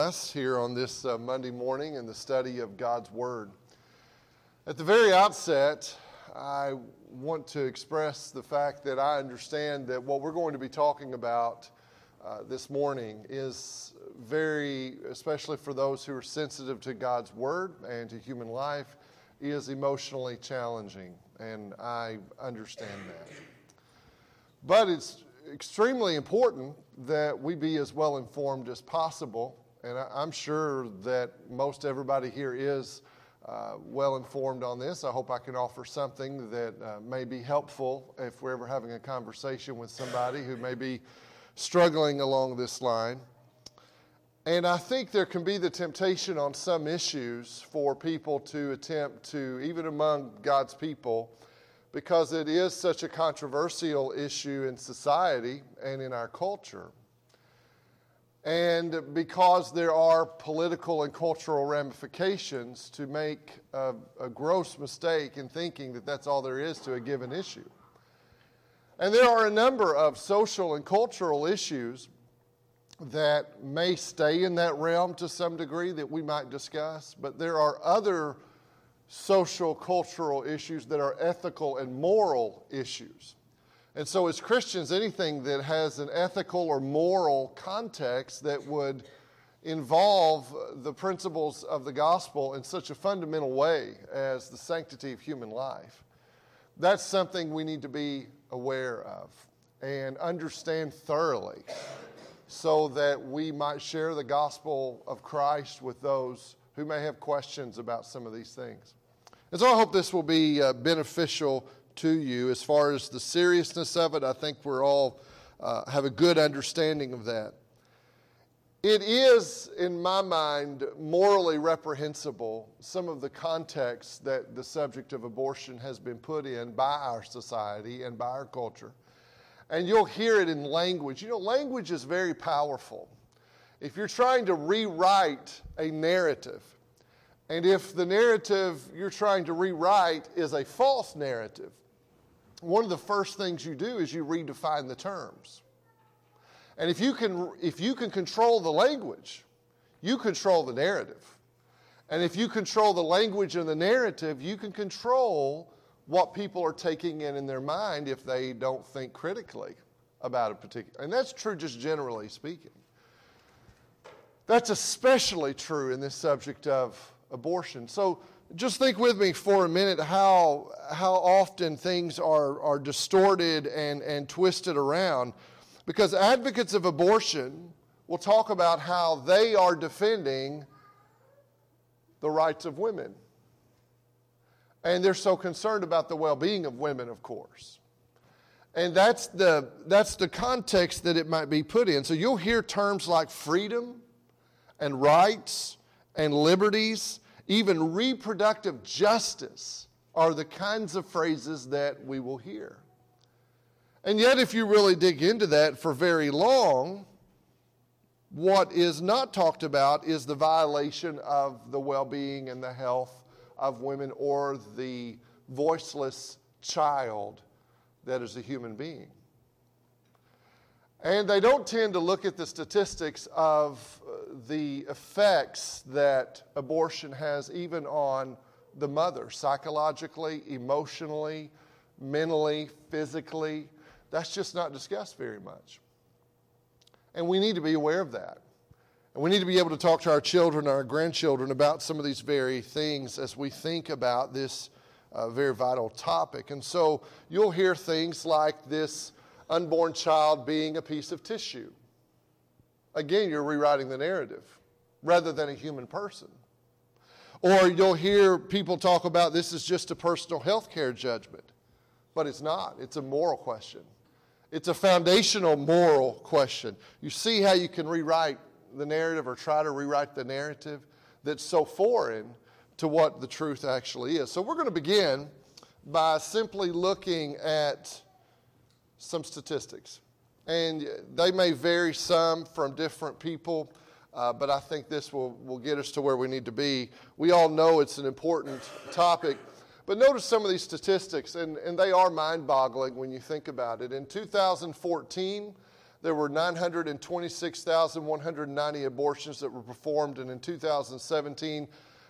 Us here on this Monday morning in the study of God's Word. At the very outset, I want to express the fact that I understand that what we're going to be talking about this morning is very, especially for those who are sensitive to God's Word and to human life, is emotionally challenging, and I understand that. But it's extremely important that we be as well informed as possible. And I'm sure that most everybody here is well informed on this. I hope I can offer something that may be helpful if we're ever having a conversation with somebody who may be struggling along this line. And I think there can be the temptation on some issues for people to attempt to, even among God's people, because it is such a controversial issue in society and in our culture. And because there are political and cultural ramifications, to make a gross mistake in thinking that that's all there is to a given issue. And there are a number of social and cultural issues that may stay in that realm to some degree that we might discuss, but there are other social, cultural issues that are ethical and moral issues. And so as Christians, anything that has an ethical or moral context that would involve the principles of the gospel in such a fundamental way as the sanctity of human life, that's something we need to be aware of and understand thoroughly so that we might share the gospel of Christ with those who may have questions about some of these things. And so I hope this will be beneficial to you. As far as the seriousness of it, I think we're all have a good understanding of that. It is, in my mind, morally reprehensible, some of the context that the subject of abortion has been put in by our society and by our culture. And you'll hear it in language. You know, language is very powerful. If you're trying to rewrite a narrative, and if the narrative you're trying to rewrite is a false narrative, one of the first things you do is you redefine the terms. And if you can control the language, you control the narrative. And if you control the language and the narrative, you can control what people are taking in their mind if they don't think critically about a particular. And that's true just generally speaking. That's especially true in this subject of abortion. So just think with me for a minute how often things are distorted and twisted around, because advocates of abortion will talk about how they are defending the rights of women. And they're so concerned about the well-being of women, of course. And that's the context that it might be put in. So you'll hear terms like freedom and rights and liberties. Even reproductive justice are the kinds of phrases that we will hear. And yet, if you really dig into that for very long, what is not talked about is the violation of the well-being and the health of women or the voiceless child that is a human being. And they don't tend to look at the statistics of the effects that abortion has even on the mother, psychologically, emotionally, mentally, physically. That's just not discussed very much. And we need to be aware of that. And we need to be able to talk to our children and our grandchildren about some of these very things as we think about this very vital topic. And so you'll hear things like this unborn child being a piece of tissue. Again, you're rewriting the narrative rather than a human person. Or you'll hear people talk about this is just a personal health care judgment. But it's not. It's a moral question. It's a foundational moral question. You see how you can rewrite the narrative or try to rewrite the narrative that's so foreign to what the truth actually is. So we're going to begin by simply looking at some statistics. And they may vary some from different people, but I think this will get us to where we need to be. We all know it's an important topic, but notice some of these statistics, and they are mind-boggling when you think about it. In 2014, there were 926,190 abortions that were performed, and in 2017,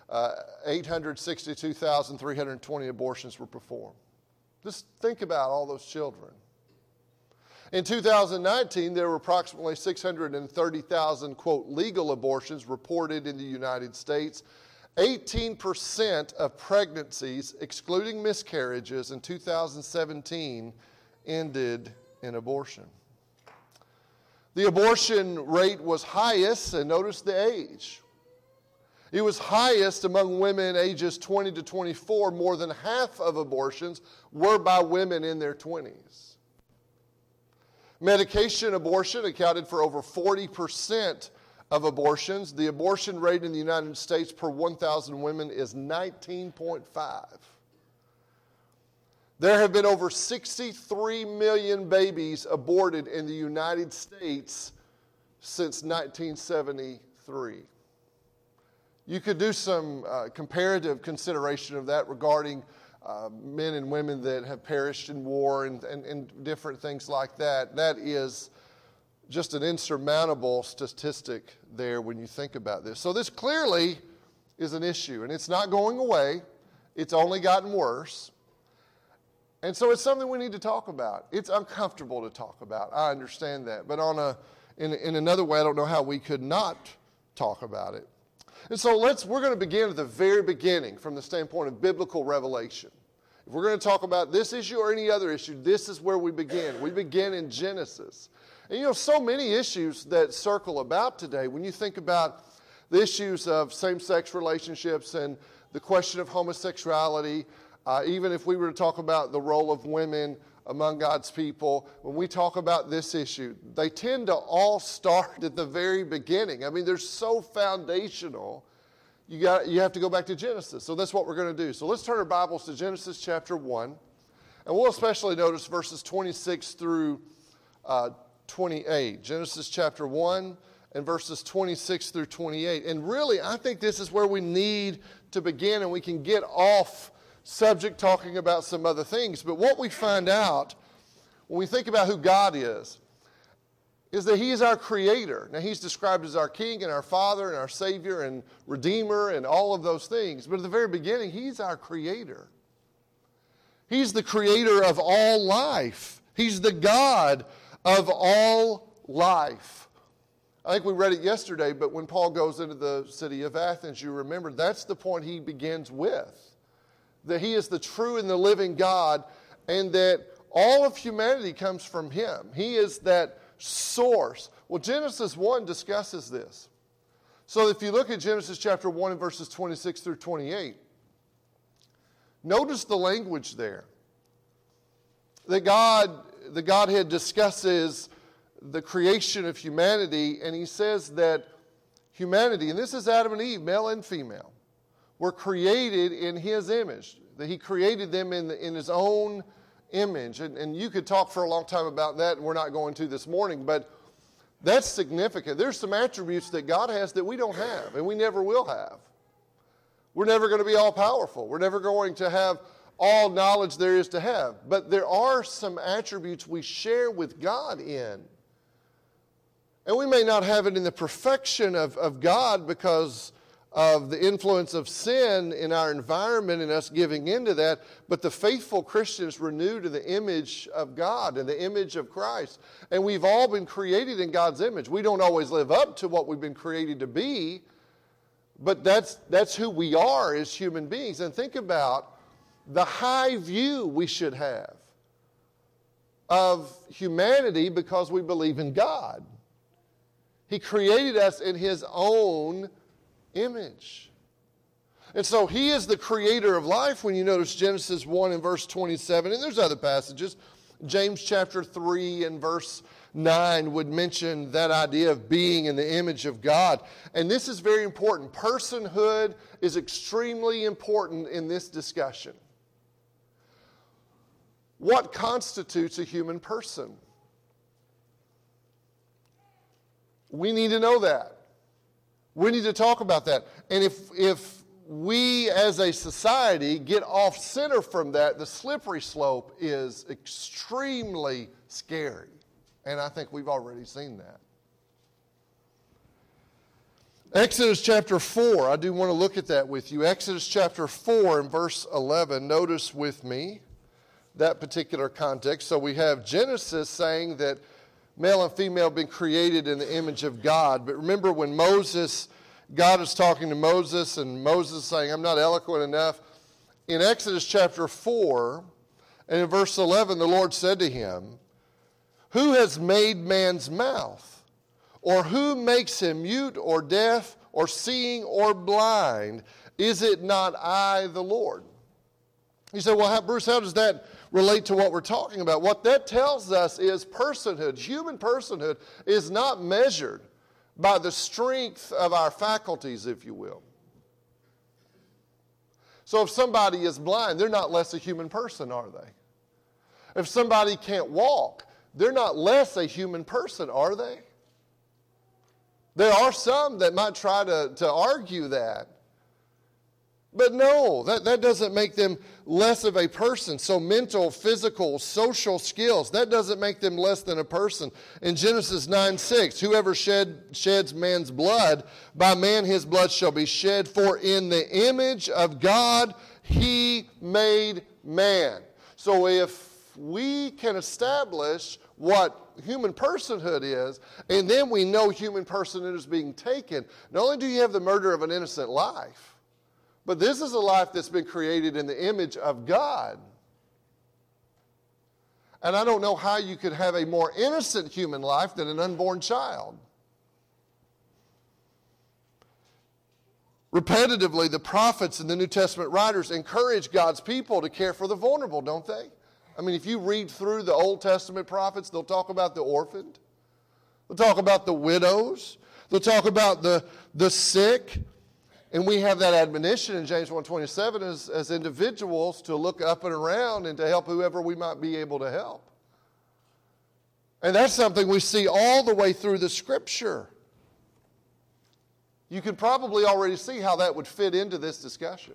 862,320 abortions were performed. Just think about all those children. In 2019, there were approximately 630,000, quote, legal abortions reported in the United States. 18% of pregnancies, excluding miscarriages, in 2017 ended in abortion. The abortion rate was highest, and notice the age. It was highest among women ages 20 to 24. More than half of abortions were by women in their 20s. Medication abortion accounted for over 40% of abortions. The abortion rate in the United States per 1,000 women is 19.5. There have been over 63 million babies aborted in the United States since 1973. You could do some comparative consideration of that regarding men and women that have perished in war and different things like that. That is just an insurmountable statistic there when you think about this. So this clearly is an issue, and it's not going away. It's only gotten worse. And so it's something we need to talk about. It's uncomfortable to talk about. I understand that. But in another way, I don't know how we could not talk about it. And so we're going to begin at the very beginning from the standpoint of biblical revelation. If we're going to talk about this issue or any other issue, this is where we begin. We begin in Genesis. And so many issues that circle about today, when you think about the issues of same-sex relationships and the question of homosexuality, even if we were to talk about the role of women among God's people, when we talk about this issue, they tend to all start at the very beginning. I mean, they're so foundational, you have to go back to Genesis. So that's what we're going to do. So let's turn our Bibles to Genesis chapter 1, and we'll especially notice verses 26 through 28. Genesis chapter 1 and verses 26 through 28. And really, I think this is where we need to begin, and we can get off subject talking about some other things. But what we find out when we think about who God is that He is our Creator. Now, He's described as our King and our Father and our Savior and Redeemer and all of those things. But at the very beginning, He's our Creator. He's the Creator of all life. He's the God of all life. I think we read it yesterday, but when Paul goes into the city of Athens, you remember that's the point he begins with. That He is the true and the living God, and that all of humanity comes from Him. He is that source. Well, Genesis 1 discusses this. So if you look at Genesis chapter 1 and verses 26 through 28, notice the language there. That the Godhead discusses the creation of humanity, and He says that humanity, and this is Adam and Eve, male and female, were created in His image, that He created them in His own image. And you could talk for a long time about that, and we're not going to this morning, but that's significant. There's some attributes that God has that we don't have, and we never will have. We're never going to be all-powerful. We're never going to have all knowledge there is to have. But there are some attributes we share with God in. And we may not have it in the perfection of God because of the influence of sin in our environment and us giving into that, but the faithful Christians renew to the image of God and the image of Christ. And we've all been created in God's image. We don't always live up to what we've been created to be, but that's who we are as human beings. And think about the high view we should have of humanity because we believe in God. He created us in His own image. And so He is the creator of life when you notice Genesis 1 and verse 27. And there's other passages. James chapter 3 and verse 9 would mention that idea of being in the image of God. And this is very important. Personhood is extremely important in this discussion. What constitutes a human person? We need to know that. We need to talk about that. And if we as a society get off center from that, the slippery slope is extremely scary. And I think we've already seen that. Exodus chapter 4, I do want to look at that with you. Exodus chapter 4 and verse 11, notice with me that particular context. So we have Genesis saying that male and female have been created in the image of God. But remember when God is talking to Moses, and Moses is saying, I'm not eloquent enough. In Exodus chapter 4, and in verse 11, the Lord said to him, who has made man's mouth? Or who makes him mute or deaf or seeing or blind? Is it not I, the Lord? You say, well, Bruce, how does that relate to what we're talking about? What that tells us is personhood. Human personhood is not measured by the strength of our faculties, if you will. So if somebody is blind, they're not less a human person, are they? If somebody can't walk, they're not less a human person, are they? There are some that might try to argue that. But no, that doesn't make them less of a person. So mental, physical, social skills, that doesn't make them less than a person. In Genesis 9:6, whoever sheds man's blood, by man his blood shall be shed, for in the image of God he made man. So if we can establish what human personhood is, and then we know human personhood is being taken, not only do you have the murder of an innocent life, but this is a life that's been created in the image of God. And I don't know how you could have a more innocent human life than an unborn child. Repetitively, the prophets and the New Testament writers encourage God's people to care for the vulnerable, don't they? I mean, if you read through the Old Testament prophets, they'll talk about the orphaned. They'll talk about the widows. They'll talk about the sick. And we have that admonition in James 1:27 as individuals to look up and around and to help whoever we might be able to help. And that's something we see all the way through the Scripture. You can probably already see how that would fit into this discussion.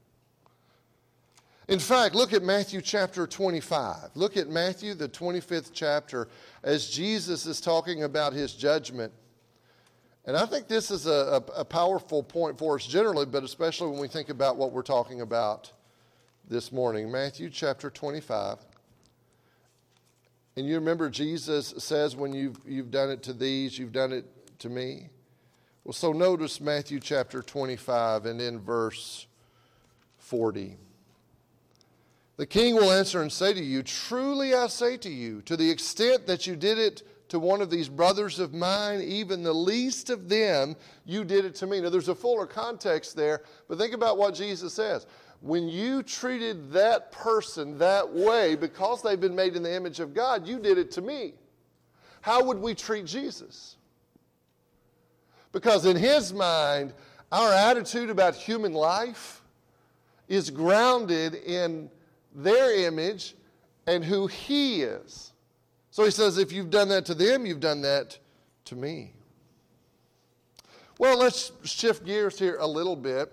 In fact, look at Matthew chapter 25. Look at Matthew, the 25th chapter, as Jesus is talking about his judgment. And I think this is a powerful point for us generally, but especially when we think about what we're talking about this morning. Matthew chapter 25. And you remember Jesus says, when you've done it to these, you've done it to me. Well, so notice Matthew chapter 25 and in verse 40. The king will answer and say to you, truly I say to you, to the extent that you did it to one of these brothers of mine, even the least of them, you did it to me. Now there's a fuller context there, but think about what Jesus says. When you treated that person that way, because they've been made in the image of God, you did it to me. How would we treat Jesus? Because in his mind, our attitude about human life is grounded in their image and who he is. So he says, if you've done that to them, you've done that to me. Well, let's shift gears here a little bit.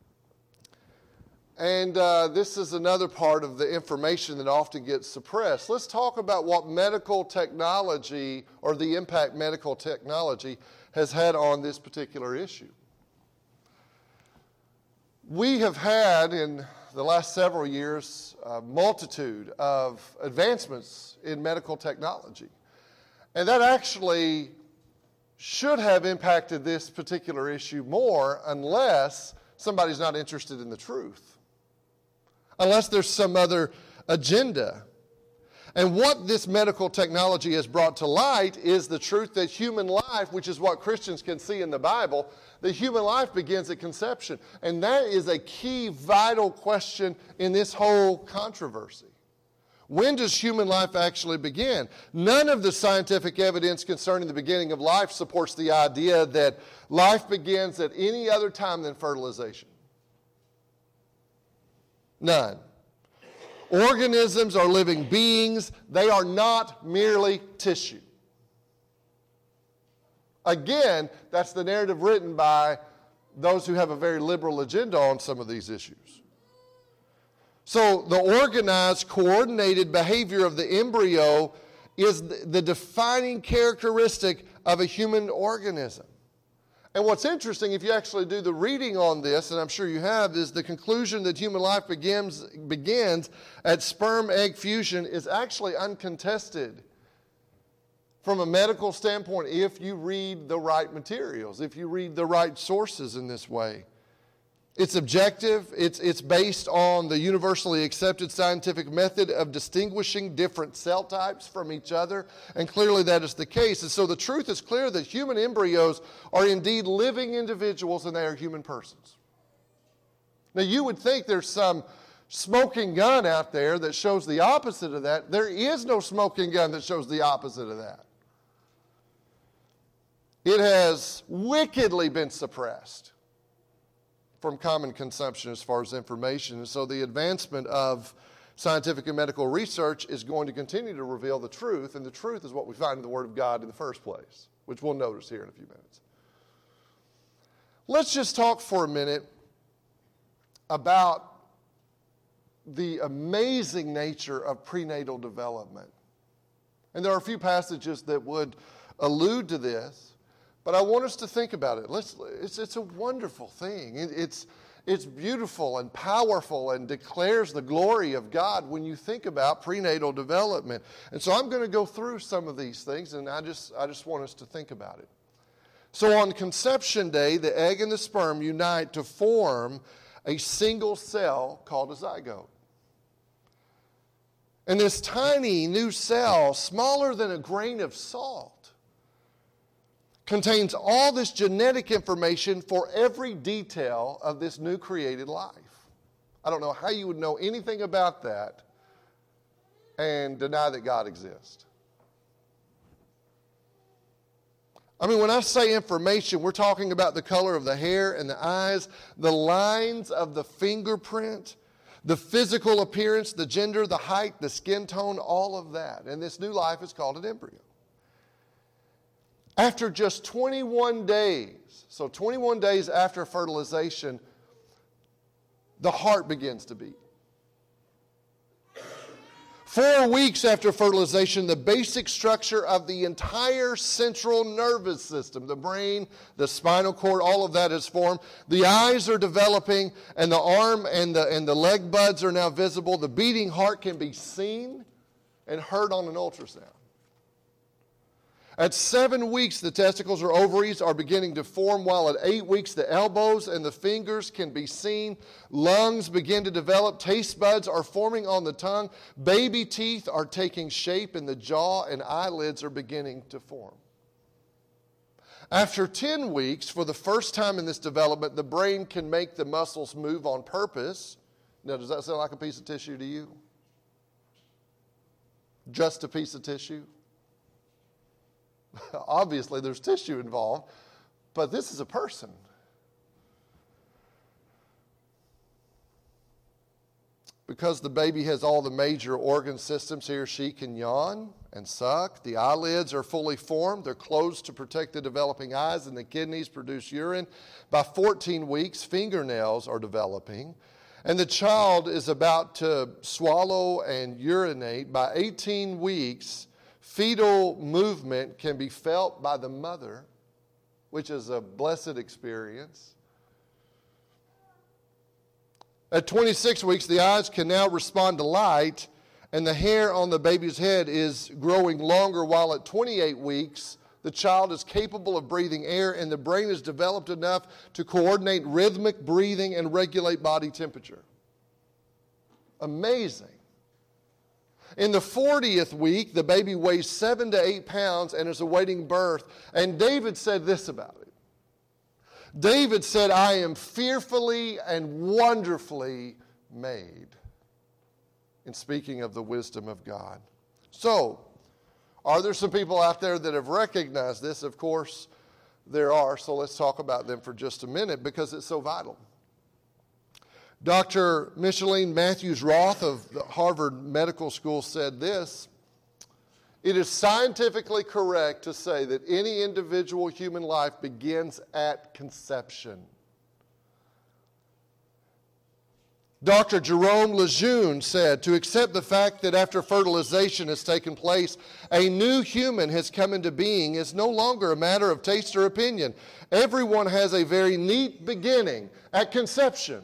And this is another part of the information that often gets suppressed. Let's talk about what medical technology, or the impact medical technology has had on this particular issue. We have had in the last several years a multitude of advancements in medical technology. And that actually should have impacted this particular issue more unless somebody's not interested in the truth. Unless there's some other agenda. And what this medical technology has brought to light is the truth that human life, which is what Christians can see in the Bible, that human life begins at conception. And that is a key, vital question in this whole controversy. When does human life actually begin? None of the scientific evidence concerning the beginning of life supports the idea that life begins at any other time than fertilization. None. Organisms are living beings. They are not merely tissue. Again, that's the narrative written by those who have a very liberal agenda on some of these issues. So the organized, coordinated behavior of the embryo is the defining characteristic of a human organism. And what's interesting, if you actually do the reading on this, and I'm sure you have, is the conclusion that human life begins at sperm-egg fusion is actually uncontested from a medical standpoint if you read the right materials, if you read the right sources in this way. It's objective. It's based on the universally accepted scientific method of distinguishing different cell types from each other, and clearly that is the case. And so the truth is clear that human embryos are indeed living individuals and they are human persons. Now you would think there's some smoking gun out there that shows the opposite of that. There is no smoking gun that shows the opposite of that. It has wickedly been suppressed from common consumption as far as information. And so the advancement of scientific and medical research is going to continue to reveal the truth, and the truth is what we find in the Word of God in the first place, which we'll notice here in a few minutes. Let's just talk for a minute about the amazing nature of prenatal development. And there are a few passages that would allude to this. But I want us to think about it. It's a wonderful thing. It's beautiful and powerful and declares the glory of God when you think about prenatal development. And so I'm going to go through some of these things, and I just want us to think about it. So on conception day, the egg and the sperm unite to form a single cell called a zygote. And this tiny new cell, smaller than a grain of salt, contains all this genetic information for every detail of this new created life. I don't know how you would know anything about that and deny that God exists. I mean, when I say information, we're talking about the color of the hair and the eyes, the lines of the fingerprint, the physical appearance, the gender, the height, the skin tone, all of that. And this new life is called an embryo. After just 21 days, so 21 days after fertilization, the heart begins to beat. 4 weeks after fertilization, the basic structure of the entire central nervous system, the brain, the spinal cord, all of that is formed. The eyes are developing, and the arm and the leg buds are now visible. The beating heart can be seen and heard on an ultrasound. At 7 weeks, the testicles or ovaries are beginning to form, while at 8 weeks, the elbows and the fingers can be seen. Lungs begin to develop. Taste buds are forming on the tongue. Baby teeth are taking shape in the jaw, and eyelids are beginning to form. After 10 weeks, for the first time in this development, the brain can make the muscles move on purpose. Now, does that sound like a piece of tissue to you? Just a piece of tissue? Obviously, there's tissue involved, but this is a person. Because the baby has all the major organ systems, he or she can yawn and suck. The eyelids are fully formed. They're closed to protect the developing eyes, and the kidneys produce urine. By 14 weeks, fingernails are developing, and the child is about to swallow and urinate. By 18 weeks, fetal movement can be felt by the mother, which is a blessed experience. At 26 weeks, the eyes can now respond to light, and the hair on the baby's head is growing longer, while at 28 weeks, the child is capable of breathing air, and the brain is developed enough to coordinate rhythmic breathing and regulate body temperature. Amazing. In the 40th week, the baby weighs 7 to 8 pounds and is awaiting birth. And David said this about it. David said, I am fearfully and wonderfully made. In speaking of the wisdom of God. So, are there some people out there that have recognized this? Of course, there are. So let's talk about them for just a minute because it's so vital. Dr. Micheline Matthews-Roth of the Harvard Medical School said this: it is scientifically correct to say that any individual human life begins at conception. Dr. Jerome Lejeune said, to accept the fact that after fertilization has taken place, a new human has come into being is no longer a matter of taste or opinion. Everyone has a very neat beginning at conception.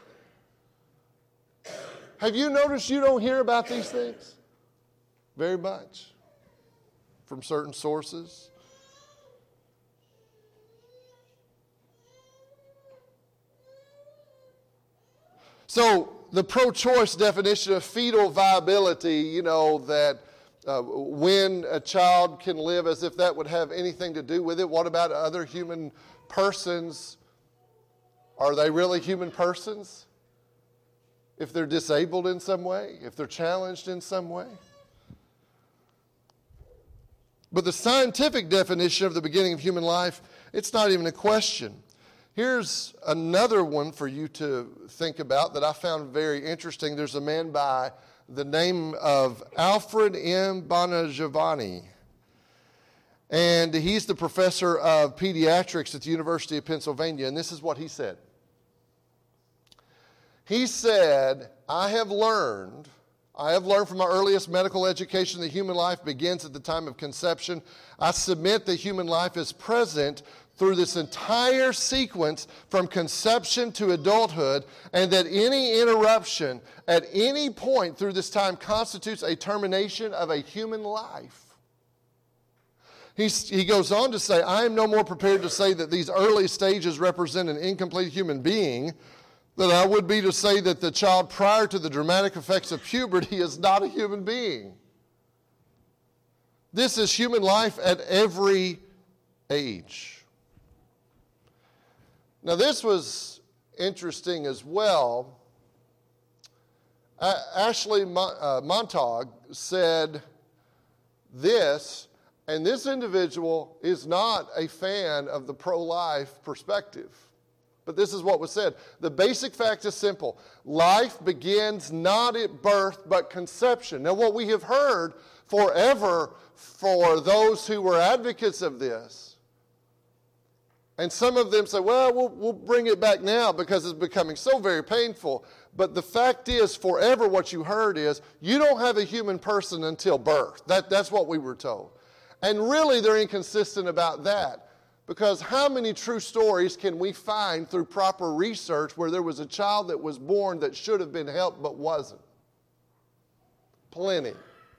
Have you noticed you don't hear about these things very much from certain sources? So the pro-choice definition of fetal viability, that when a child can live, as if that would have anything to do with it. What about other human persons? Are they really human persons? If they're disabled in some way, if they're challenged in some way? But the scientific definition of the beginning of human life, it's not even a question. Here's another one for you to think about that I found very interesting. There's a man by the name of Alfred M. Bonagiovanni, and he's the professor of pediatrics at the University of Pennsylvania, and this is what he said. He said, I have learned from my earliest medical education that human life begins at the time of conception. I submit that human life is present through this entire sequence from conception to adulthood, and that any interruption at any point through this time constitutes a termination of a human life. He goes on to say, I am no more prepared to say that these early stages represent an incomplete human being than I would be to say that the child prior to the dramatic effects of puberty is not a human being. This is human life at every age. Now, this was interesting as well. Ashley Montague said this, and this individual is not a fan of the pro-life perspective. But this is what was said. The basic fact is simple. Life begins not at birth, but conception. Now, what we have heard forever for those who were advocates of this, and some of them say, well, we'll bring it back now because it's becoming so very painful. But the fact is, forever what you heard is, you don't have a human person until birth. That's what we were told. And really, they're inconsistent about that. Because how many true stories can we find through proper research where there was a child that was born that should have been helped but wasn't? Plenty.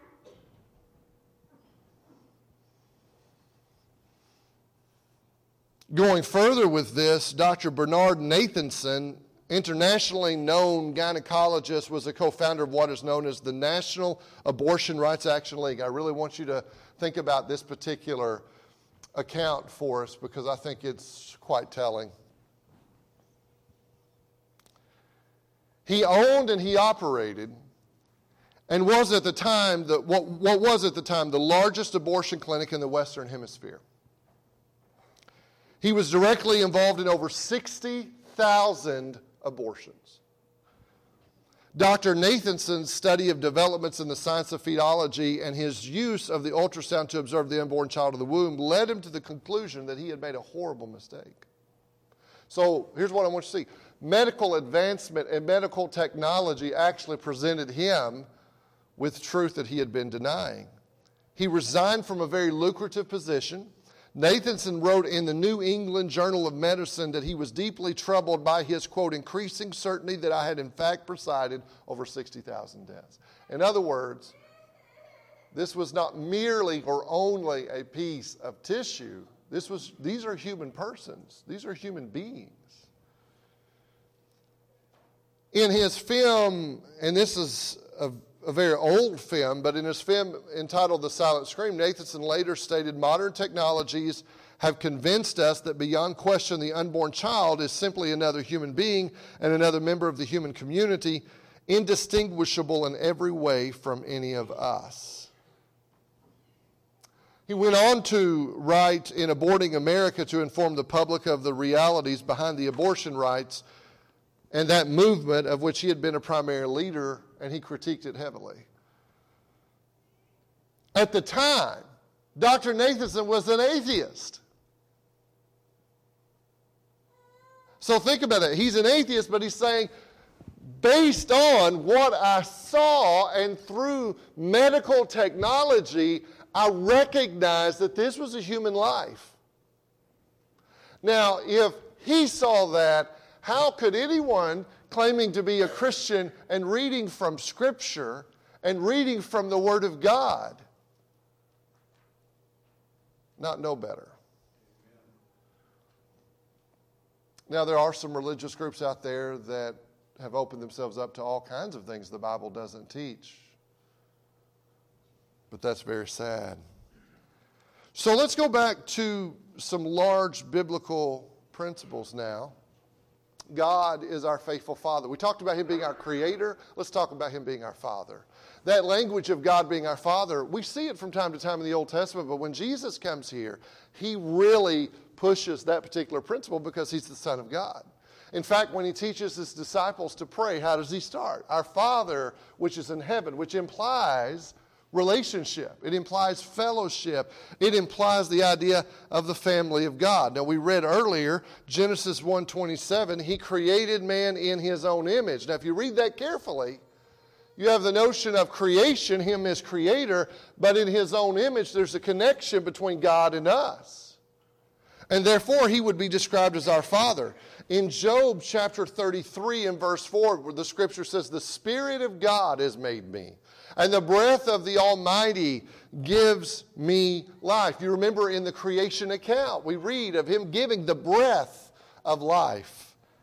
Going further with this, Dr. Bernard Nathanson, internationally known gynecologist, was a co-founder of what is known as the National Abortion Rights Action League. I really want you to think about this particular account for us because I think it's quite telling. He owned and he operated and was at the time what was at the time the largest abortion clinic in the Western Hemisphere. He was directly involved in over 60,000 abortions. Dr. Nathanson's study of developments in the science of fetalology and his use of the ultrasound to observe the unborn child of the womb led him to the conclusion that he had made a horrible mistake. So here's what I want you to see. Medical advancement and medical technology actually presented him with truth that he had been denying. He resigned from a very lucrative position. Nathanson wrote in the New England Journal of Medicine that he was deeply troubled by his, quote, increasing certainty that I had in fact presided over 60,000 deaths. In other words, this was not merely or only a piece of tissue. These are human persons. These are human beings. In his film, and this is a very old film, but in his film entitled The Silent Scream, Nathanson later stated, modern technologies have convinced us that beyond question the unborn child is simply another human being and another member of the human community, indistinguishable in every way from any of us. He went on to write in Aborting America to inform the public of the realities behind the abortion rights and that movement of which he had been a primary leader, and he critiqued it heavily. At the time, Dr. Nathanson was an atheist. So think about it. He's an atheist, but he's saying, based on what I saw and through medical technology, I recognized that this was a human life. Now, if he saw that, how could anyone claiming to be a Christian and reading from Scripture and reading from the Word of God not know better? Now, there are some religious groups out there that have opened themselves up to all kinds of things the Bible doesn't teach. But that's very sad. So let's go back to some large biblical principles now. God is our faithful Father. We talked about Him being our Creator. Let's talk about Him being our Father. That language of God being our Father, we see it from time to time in the Old Testament, but when Jesus comes here, He really pushes that particular principle because He's the Son of God. In fact, when He teaches His disciples to pray, how does He start? Our Father, which is in heaven, which implies relationship. It implies fellowship. It implies the idea of the family of God. Now, we read earlier, Genesis 1:27, He created man in His own image. Now, if you read that carefully, you have the notion of creation, Him as creator, but in His own image, there's a connection between God and us. And therefore, He would be described as our Father. In Job chapter 33 and verse 4, where the Scripture says, the Spirit of God has made me, and the breath of the Almighty gives me life. You remember in the creation account, we read of Him giving the breath of life.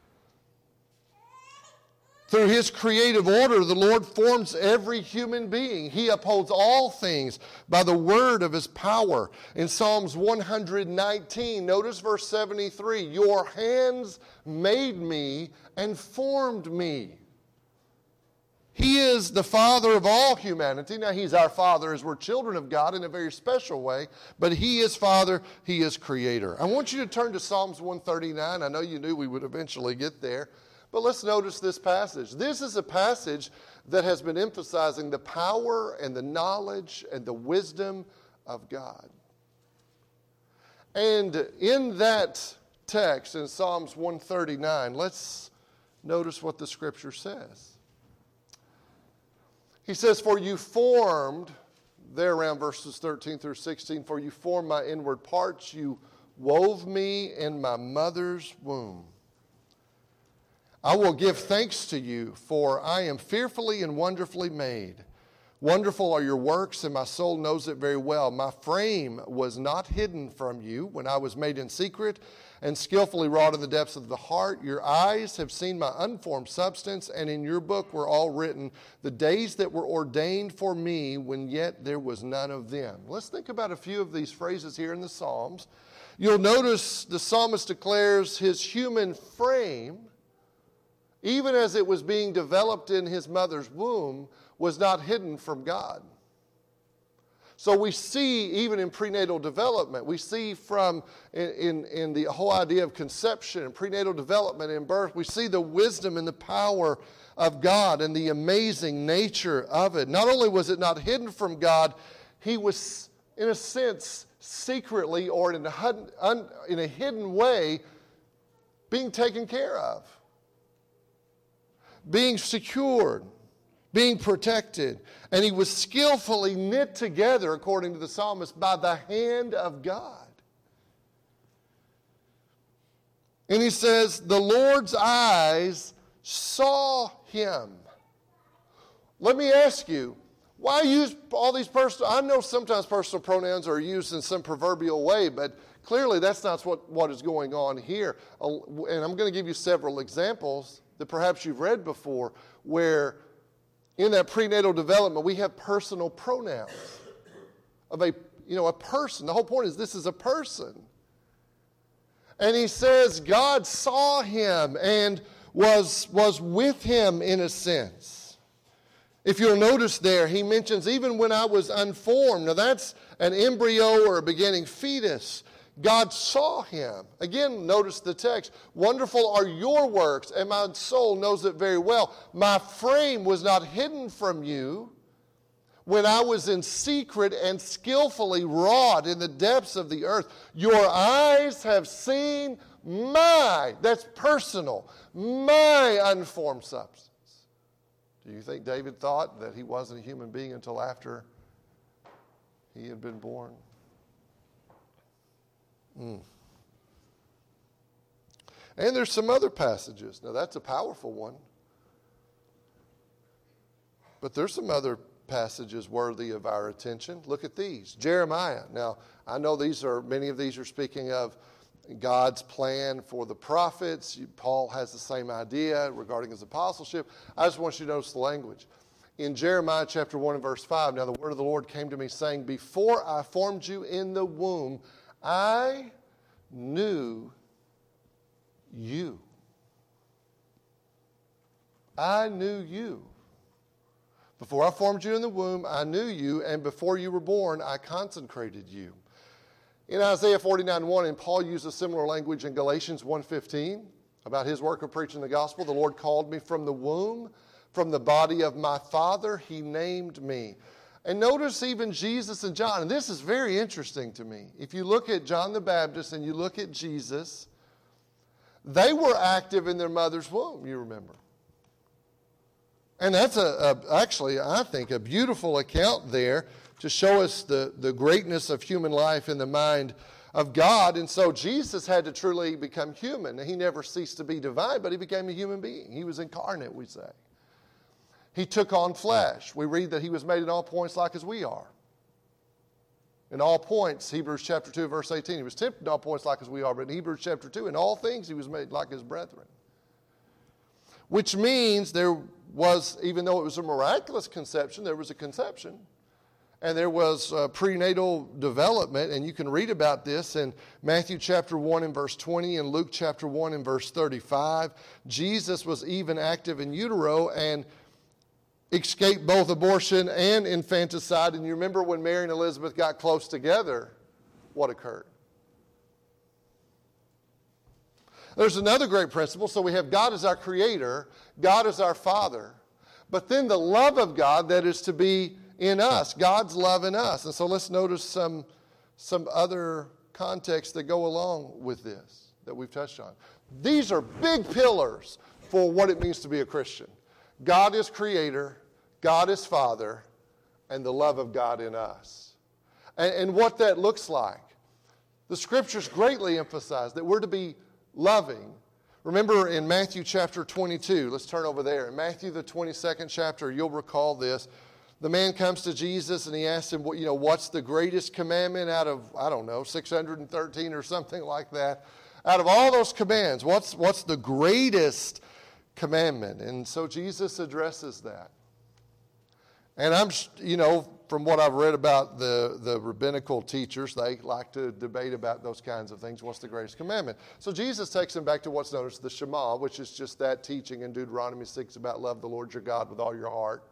Through His creative order, the Lord forms every human being. He upholds all things by the word of His power. In Psalms 119, notice verse 73, your hands made me and formed me. He is the Father of all humanity. Now, He's our Father as we're children of God in a very special way, but He is Father, He is Creator. I want you to turn to Psalms 139. I know you knew we would eventually get there. But let's notice this passage. This is a passage that has been emphasizing the power and the knowledge and the wisdom of God. And in that text, in Psalms 139, let's notice what the Scripture says. He says, for you formed, there around verses 13 through 16, for you formed my inward parts, you wove me in my mother's womb. I will give thanks to you, for I am fearfully and wonderfully made. Wonderful are your works, and my soul knows it very well. My frame was not hidden from you when I was made in secret and skillfully wrought in the depths of the heart. Your eyes have seen my unformed substance, and in your book were all written the days that were ordained for me when yet there was none of them. Let's think about a few of these phrases here in the Psalms. You'll notice the psalmist declares his human frame, even as it was being developed in his mother's womb, was not hidden from God. So we see, even in prenatal development, we see from in the whole idea of conception and prenatal development and birth, we see the wisdom and the power of God and the amazing nature of it. Not only was it not hidden from God, He was, in a sense, secretly or in a hidden way being taken care of, being secured, being protected. And He was skillfully knit together, according to the psalmist, by the hand of God. And he says, the Lord's eyes saw him. Let me ask you, why use all these personal, I know sometimes personal pronouns are used in some proverbial way, but clearly that's not what is going on here. And I'm going to give you several examples that perhaps you've read before, where in that prenatal development we have personal pronouns of a person. The whole point is this is a person. And he says God saw him and was with him in a sense. If you'll notice there, he mentions even when I was unformed. Now that's an embryo or a beginning fetus. God saw him. Again, notice the text. Wonderful are your works, and my soul knows it very well. My frame was not hidden from you when I was in secret and skillfully wrought in the depths of the earth. Your eyes have seen that's personal, my unformed substance. Do you think David thought that he wasn't a human being until after he had been born? And there's some other passages. Now, that's a powerful one. But there's some other passages worthy of our attention. Look at these. Jeremiah. Now, I know many of these are speaking of God's plan for the prophets. Paul has the same idea regarding his apostleship. I just want you to notice the language. In Jeremiah chapter 1 and verse 5, now the word of the Lord came to me saying, before I formed you in the womb, I knew you. I knew you. Before I formed you in the womb, I knew you, and before you were born, I consecrated you. In Isaiah 49:1, and Paul uses similar language in Galatians 1:15 about his work of preaching the gospel. The Lord called me from the womb, from the body of my father, he named me. And notice even Jesus and John, and this is very interesting to me. If you look at John the Baptist and you look at Jesus, they were active in their mother's womb, you remember. And that's actually, I think, a beautiful account there to show us the greatness of human life in the mind of God. And so Jesus had to truly become human. He never ceased to be divine, but he became a human being. He was incarnate, we say. He took on flesh. We read that he was made in all points like as we are. In all points, Hebrews chapter 2, verse 18, he was tempted in all points like as we are, but in Hebrews chapter 2, in all things he was made like his brethren. Which means there was, even though it was a miraculous conception, there was a conception. And there was prenatal development, and you can read about this in Matthew chapter 1 and verse 20 and Luke chapter 1 and verse 35. Jesus was even active in utero and escaped both abortion and infanticide. And you remember when Mary and Elizabeth got close together, what occurred? There's another great principle. So we have God as our creator, God as our father, but then the love of God that is to be in us, God's love in us. And so let's notice some other contexts that go along with this that we've touched on. These are big pillars for what it means to be a Christian. God is creator, God is father, and the love of God in us. And what that looks like. The scriptures greatly emphasize that we're to be loving. Remember in Matthew chapter 22, let's turn over there. In Matthew the 22nd chapter, you'll recall this. The man comes to Jesus and he asks him, what's the greatest commandment out of, 613 or something like that. Out of all those commands, what's the greatest commandment? And so Jesus addresses that. And from what I've read about the rabbinical teachers, they like to debate about those kinds of things. What's the greatest commandment? So Jesus takes them back to what's known as the Shema, which is just that teaching in Deuteronomy 6 about love the Lord your God with all your heart.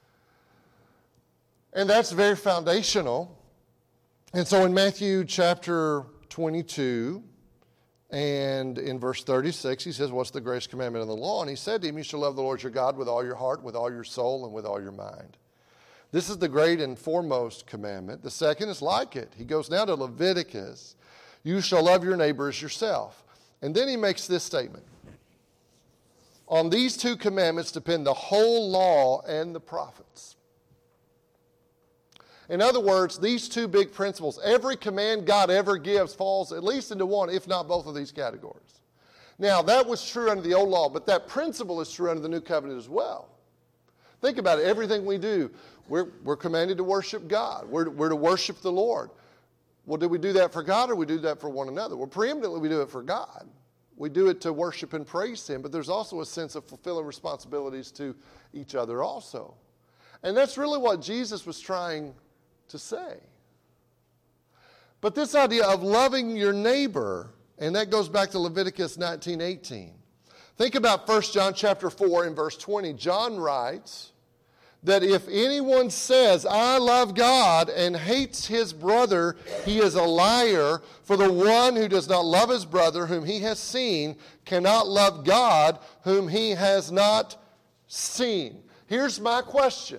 And that's very foundational. And so in Matthew chapter 22 and in verse 36, he says, what's the greatest commandment in the law? And he said to him, you shall love the Lord your God with all your heart, with all your soul, and with all your mind. This is the great and foremost commandment. The second is like it. He goes now to Leviticus. You shall love your neighbor as yourself. And then he makes this statement. On these two commandments depend the whole law and the prophets. In other words, these two big principles, every command God ever gives falls at least into one, if not both of these categories. Now, that was true under the old law, but that principle is true under the new covenant as well. Think about it. Everything we do, we're commanded to worship God. We're to worship the Lord. Well, do we do that for God or we do that for one another? Well, preeminently we do it for God. We do it to worship and praise him, but there's also a sense of fulfilling responsibilities to each other also. And that's really what Jesus was trying to say. But this idea of loving your neighbor, and that goes back to Leviticus 19:18. Think about 1 John chapter 4 and verse 20. John writes that if anyone says, I love God and hates his brother, he is a liar. For the one who does not love his brother whom he has seen cannot love God whom he has not seen. Here's my question.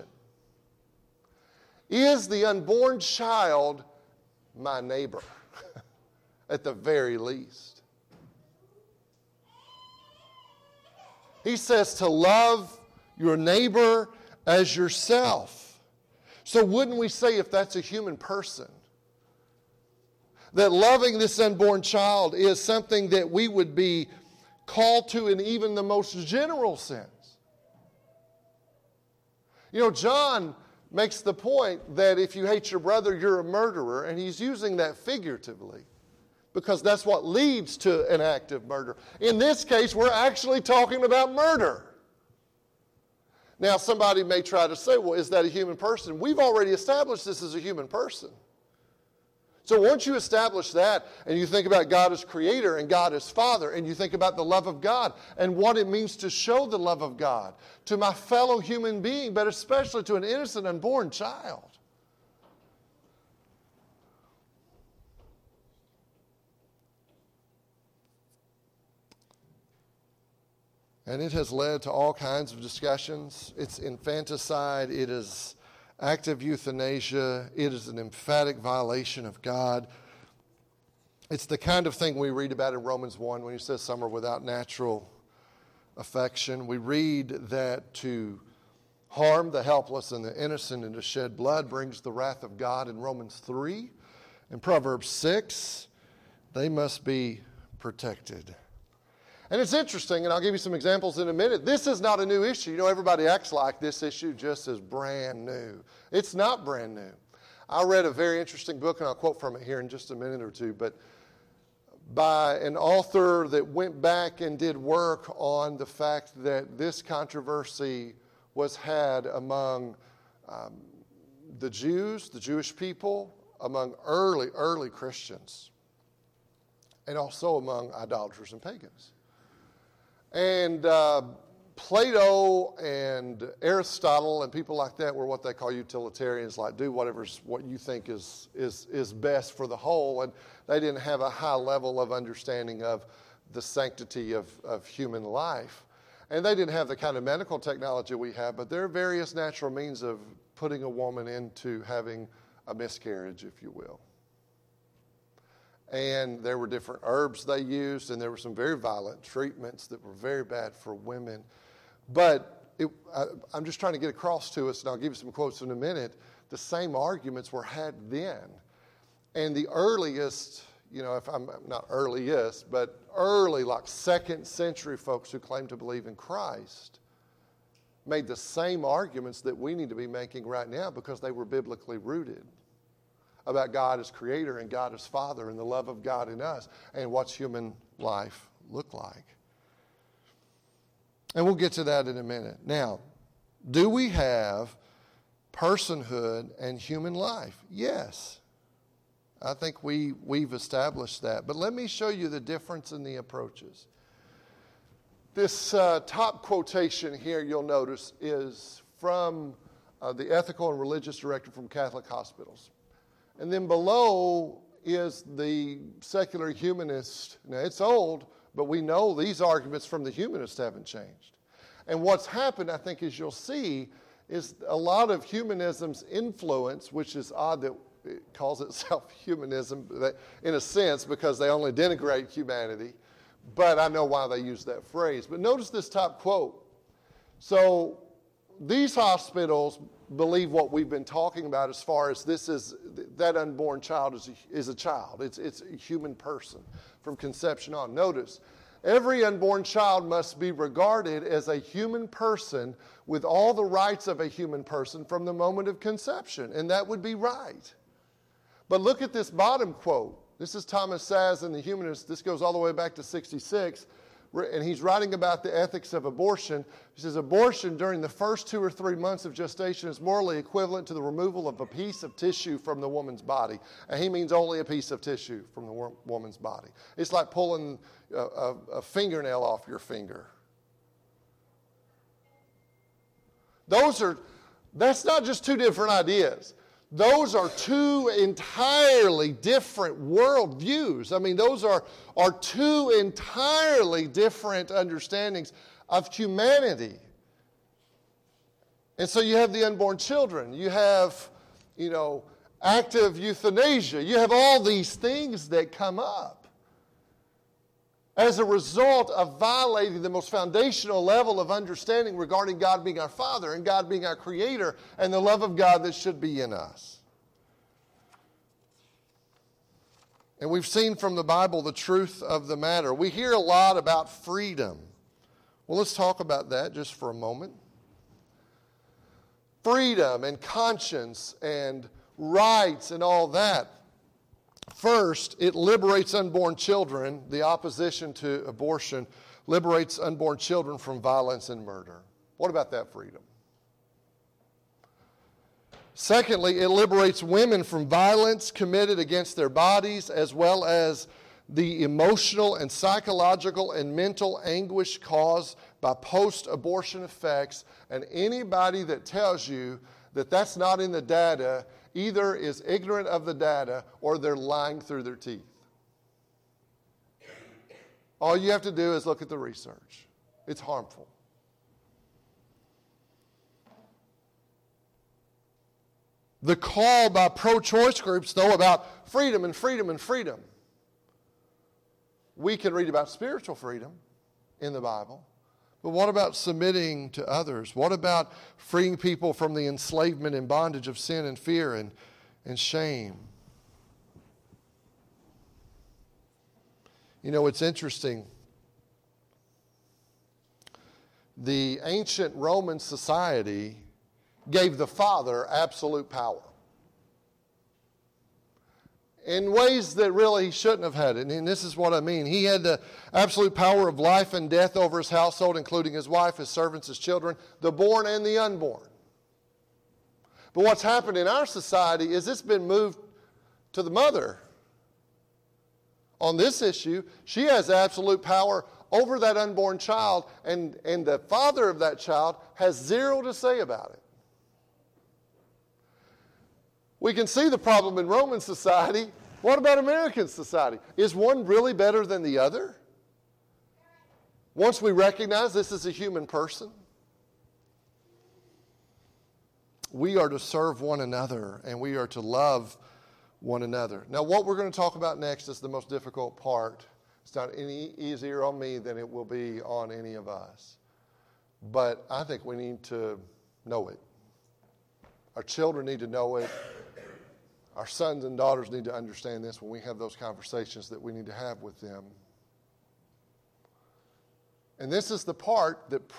Is the unborn child my neighbor? At the very least. He says to love your neighbor as yourself. So wouldn't we say, if that's a human person, that loving this unborn child is something that we would be called to in even the most general sense? You know, John makes the point that if you hate your brother, you're a murderer, and he's using that figuratively because that's what leads to an act of murder. In this case, we're actually talking about murder. Now, somebody may try to say, well, is that a human person? We've already established this as a human person. So once you establish that and you think about God as creator and God as father, and you think about the love of God and what it means to show the love of God to my fellow human being, but especially to an innocent unborn child. And it has led to all kinds of discussions. It's infanticide. It is active euthanasia. It is an emphatic violation of God. It's the kind of thing we read about in Romans 1 when he says some are without natural affection. We read that to harm the helpless and the innocent and to shed blood brings the wrath of God in Romans 3. In Proverbs 6, they must be protected. And it's interesting, and I'll give you some examples in a minute. This is not a new issue. You know, everybody acts like this issue just is brand new. It's not brand new. I read a very interesting book, and I'll quote from it here in just a minute or two, but by an author that went back and did work on the fact that this controversy was had among the Jews, the Jewish people, among early Christians, and also among idolaters and pagans. And Plato and Aristotle and people like that were what they call utilitarians, like do whatever's what you think is best for the whole. And they didn't have a high level of understanding of the sanctity of human life. And they didn't have the kind of medical technology we have, but there are various natural means of putting a woman into having a miscarriage, if you will. And there were different herbs they used, and there were some very violent treatments that were very bad for women. But I'm just trying to get across to us, and I'll give you some quotes in a minute. The same arguments were had then. And the earliest, you know, if I'm not earliest, but early, like 2nd century folks who claim to believe in Christ made the same arguments that we need to be making right now because they were biblically rooted about God as creator and God as father and the love of God in us and what's human life look like. And we'll get to that in a minute. Now, do we have personhood and human life? Yes. I think we've established that. But let me show you the difference in the approaches. This top quotation here, you'll notice, is from the Ethical and Religious Director from Catholic Hospitals. And then below is the secular humanist. Now, it's old, but we know these arguments from the humanists haven't changed. And what's happened, I think, as you'll see, is a lot of humanism's influence, which is odd that it calls itself humanism, in a sense, because they only denigrate humanity. But I know why they use that phrase. But notice this top quote. So these hospitals believe what we've been talking about as far as this is, that unborn child is a child. It's a human person from conception on. Notice, every unborn child must be regarded as a human person with all the rights of a human person from the moment of conception. And that would be right. But look at this bottom quote. This is Thomas Szasz in The Humanist. This goes all the way back to 1966. And he's writing about the ethics of abortion. He says, abortion during the first 2 or 3 months of gestation is morally equivalent to the removal of a piece of tissue from the woman's body. And he means only a piece of tissue from the woman's body. It's like pulling a fingernail off your finger. That's not just two different ideas. Those are two entirely different worldviews. I mean, those are two entirely different understandings of humanity. And so you have the unborn children. You have, active euthanasia. You have all these things that come up. as a result of violating the most foundational level of understanding regarding God being our Father and God being our Creator and the love of God that should be in us. And we've seen from the Bible the truth of the matter. We hear a lot about freedom. Well, let's talk about that just for a moment. Freedom and conscience and rights and all that. First, it liberates unborn children. The opposition to abortion liberates unborn children from violence and murder. What about that freedom? Secondly, it liberates women from violence committed against their bodies, as well as the emotional and psychological and mental anguish caused by post-abortion effects. And anybody that tells you that that's not in the data either is ignorant of the data or they're lying through their teeth. All you have to do is look at the research. It's harmful. The call by pro-choice groups, though, about freedom and freedom and freedom. We can read about spiritual freedom in the Bible. But what about submitting to others? What about freeing people from the enslavement and bondage of sin and fear and shame? You know, it's interesting. The ancient Roman society gave the father absolute power in ways that really he shouldn't have had it. And this is what I mean. He had the absolute power of life and death over his household, including his wife, his servants, his children, the born and the unborn. But what's happened in our society is it's been moved to the mother. On this issue, she has absolute power over that unborn child, and the father of that child has zero to say about it. We can see the problem in Roman society. What about American society? Is one really better than the other? Once we recognize this is a human person, we are to serve one another and we are to love one another. Now, what we're going to talk about next is the most difficult part. It's not any easier on me than it will be on any of us. But I think we need to know it. Our children need to know it. Our sons and daughters need to understand this when we have those conversations that we need to have with them. And this is the part that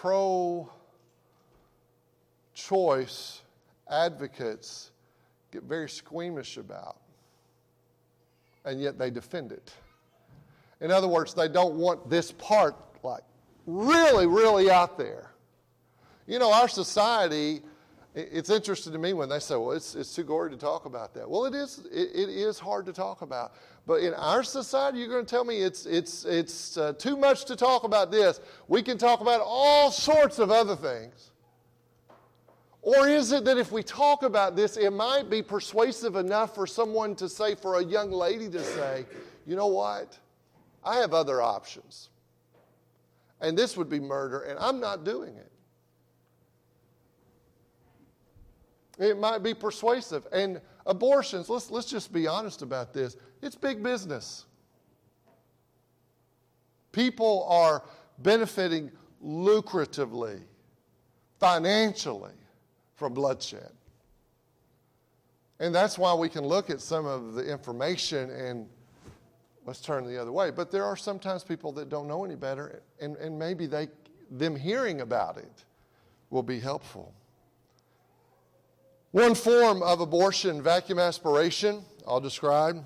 pro-choice advocates get very squeamish about. And yet they defend it. In other words, they don't want this part like really, really out there. You know, our society, it's interesting to me when they say, well, it's too gory to talk about that. Well, it is hard to talk about. But in our society, you're going to tell me it's too much to talk about this. We can talk about all sorts of other things. Or is it that if we talk about this, it might be persuasive enough for someone to say, for a young lady to say, you know what? I have other options. And this would be murder, and I'm not doing it. It might be persuasive. And abortions, let's just be honest about this. It's big business. People are benefiting lucratively, financially, from bloodshed. And that's why we can look at some of the information and let's turn the other way. But there are sometimes people that don't know any better, and maybe them hearing about it will be helpful. One form of abortion, vacuum aspiration, I'll describe.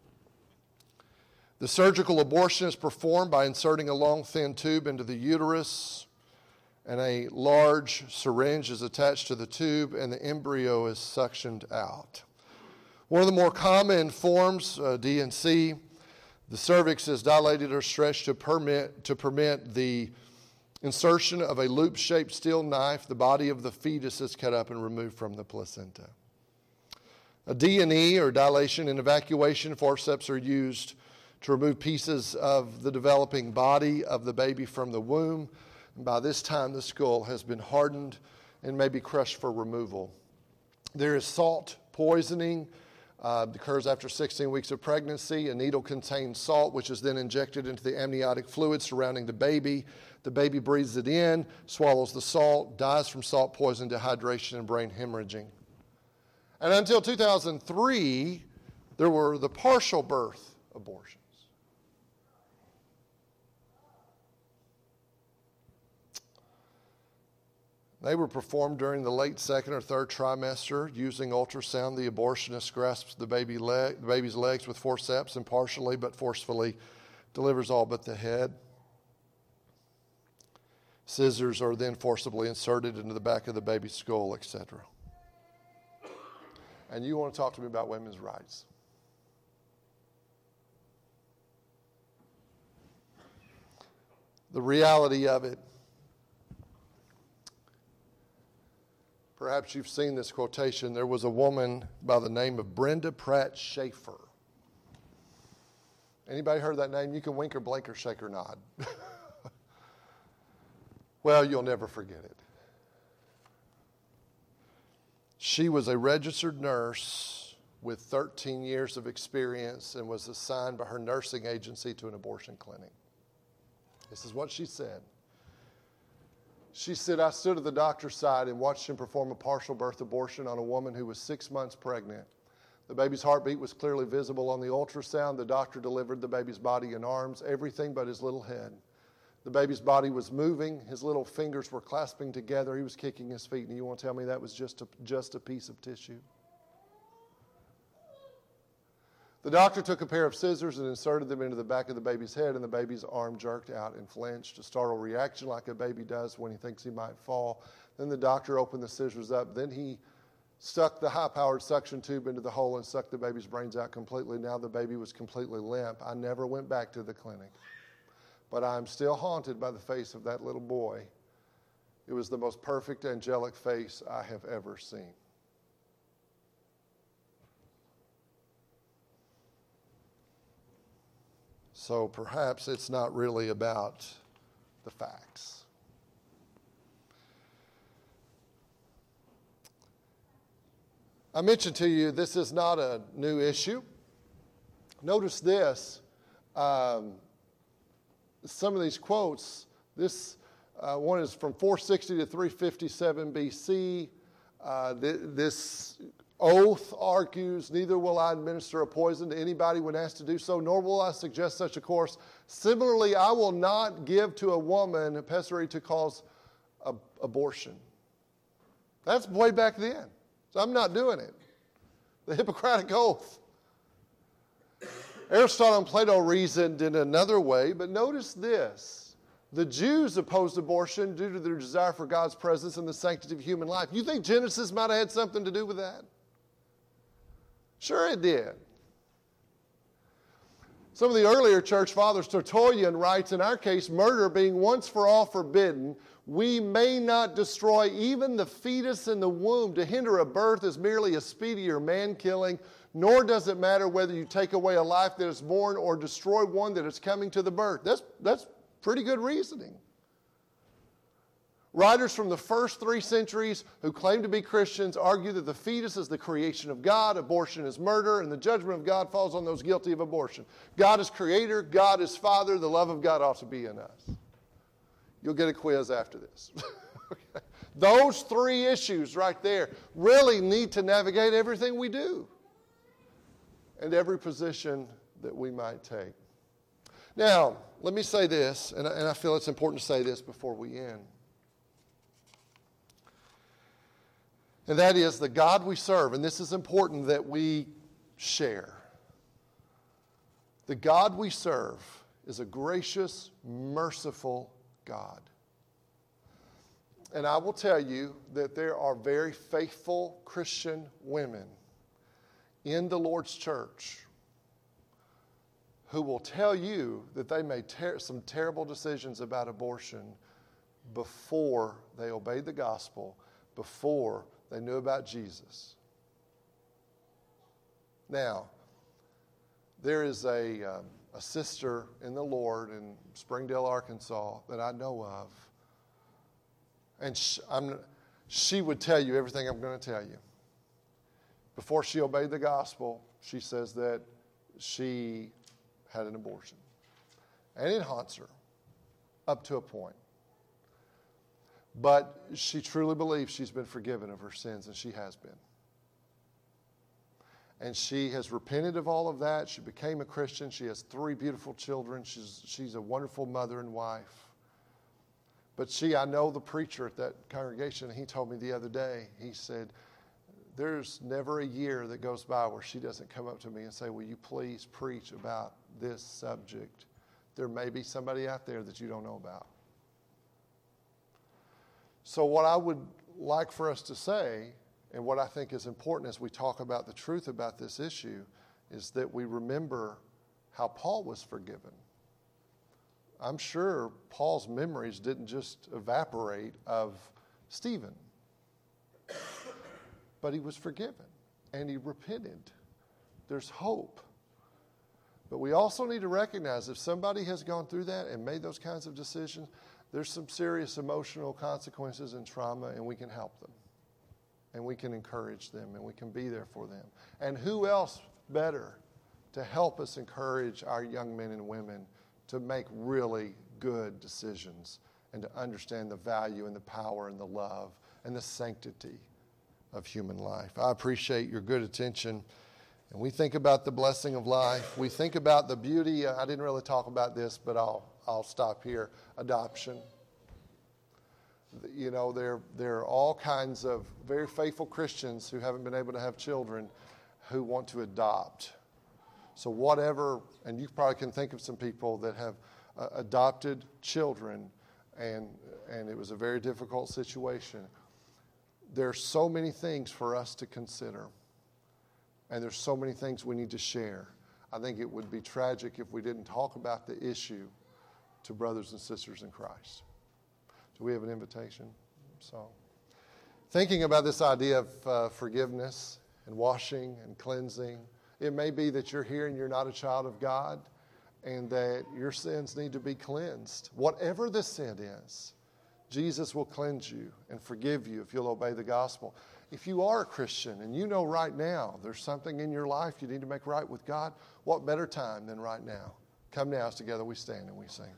The surgical abortion is performed by inserting a long, thin tube into the uterus, and a large syringe is attached to the tube, and the embryo is suctioned out. One of the more common forms, D and C, the cervix is dilated or stretched to permit the insertion of a loop-shaped steel knife. The body of the fetus is cut up and removed from the placenta. A D and E, or dilation and evacuation, forceps are used to remove pieces of the developing body of the baby from the womb. And by this time, the skull has been hardened and may be crushed for removal. There is salt poisoning Occurs after 16 weeks of pregnancy. A needle contains salt, which is then injected into the amniotic fluid surrounding the baby. The baby breathes it in, swallows the salt, dies from salt poison, dehydration, and brain hemorrhaging. And until 2003, there were the partial birth abortions. They were performed during the late second or third trimester. Using ultrasound, the abortionist grasps the baby's legs with forceps and partially but forcefully delivers all but the head. Scissors are then forcibly inserted into the back of the baby's skull, etc. And you want to talk to me about women's rights. The reality of it, perhaps you've seen this quotation. There was a woman by the name of Brenda Pratt Schaefer. Anybody heard that name? You can wink or blink or shake or nod. Well, you'll never forget it. She was a registered nurse with 13 years of experience and was assigned by her nursing agency to an abortion clinic. This is what she said. She said, I stood at the doctor's side and watched him perform a partial birth abortion on a woman who was 6 months pregnant. The baby's heartbeat was clearly visible on the ultrasound. The doctor delivered the baby's body and arms, everything but his little head. The baby's body was moving. His little fingers were clasping together. He was kicking his feet. And you want to tell me that was just a piece of tissue? The doctor took a pair of scissors and inserted them into the back of the baby's head, and the baby's arm jerked out and flinched, a startled reaction like a baby does when he thinks he might fall. Then the doctor opened the scissors up. Then he stuck the high-powered suction tube into the hole and sucked the baby's brains out completely. Now the baby was completely limp. I never went back to the clinic. But I'm still haunted by the face of that little boy. It was the most perfect angelic face I have ever seen. So perhaps it's not really about the facts. I mentioned to you this is not a new issue. Notice this. Some of these quotes, this one is from 460 to 357 BC. This oath argues, neither will I administer a poison to anybody when asked to do so, nor will I suggest such a course. Similarly, I will not give to a woman a pessary to cause abortion. That's way back then. So I'm not doing it. The Hippocratic Oath. Aristotle and Plato reasoned in another way, but notice this. The Jews opposed abortion due to their desire for God's presence and the sanctity of human life. You think Genesis might have had something to do with that? Sure it did. Some of the earlier church fathers, Tertullian writes, in our case, murder being once for all forbidden, we may not destroy even the fetus in the womb. To hinder a birth is merely a speedier man-killing, nor does it matter whether you take away a life that is born or destroy one that is coming to the birth. That's pretty good reasoning. Writers from the first 3 centuries who claim to be Christians argue that the fetus is the creation of God, abortion is murder, and the judgment of God falls on those guilty of abortion. God is creator, God is father, the love of God ought to be in us. You'll get a quiz after this. Okay. Those 3 issues right there really need to navigate everything we do and every position that we might take. Now, let me say this, and I feel it's important to say this before we end. And that is the God we serve, and this is important that we share. The God we serve is a gracious, merciful God. And I will tell you that there are very faithful Christian women in the Lord's church who will tell you that they made some terrible decisions about abortion before they obeyed the gospel, before they knew about Jesus. Now, there is a sister in the Lord in Springdale, Arkansas that I know of. And she would tell you everything I'm going to tell you. before she obeyed the gospel, she says that she had an abortion. And it haunts her up to a point. But she truly believes she's been forgiven of her sins, and she has been. And she has repented of all of that. She became a Christian. She has 3 beautiful children. She's a wonderful mother and wife. But I know the preacher at that congregation, he told me the other day, he said, there's never a year that goes by where she doesn't come up to me and say, will you please preach about this subject? There may be somebody out there that you don't know about. So what I would like for us to say, and what I think is important as we talk about the truth about this issue, is that we remember how Paul was forgiven. I'm sure Paul's memories didn't just evaporate of Stephen, but he was forgiven and he repented. There's hope. But we also need to recognize if somebody has gone through that and made those kinds of decisions, there's some serious emotional consequences and trauma, and we can help them. And we can encourage them, and we can be there for them. And who else better to help us encourage our young men and women to make really good decisions and to understand the value and the power and the love and the sanctity of human life. I appreciate your good attention. And we think about the blessing of life. We think about the beauty. I didn't really talk about this, but I'll stop here. Adoption. You know, there are all kinds of very faithful Christians who haven't been able to have children who want to adopt. So whatever, and you probably can think of some people that have adopted children, and it was a very difficult situation. There's so many things for us to consider, and there's so many things we need to share. I think it would be tragic if we didn't talk about the issue to brothers and sisters in Christ. Do we have an invitation? So, thinking about this idea of forgiveness and washing and cleansing, it may be that you're here and you're not a child of God and that your sins need to be cleansed. Whatever the sin is, Jesus will cleanse you and forgive you if you'll obey the gospel. If you are a Christian and you know right now there's something in your life you need to make right with God, what better time than right now? Come now, as together we stand and we sing.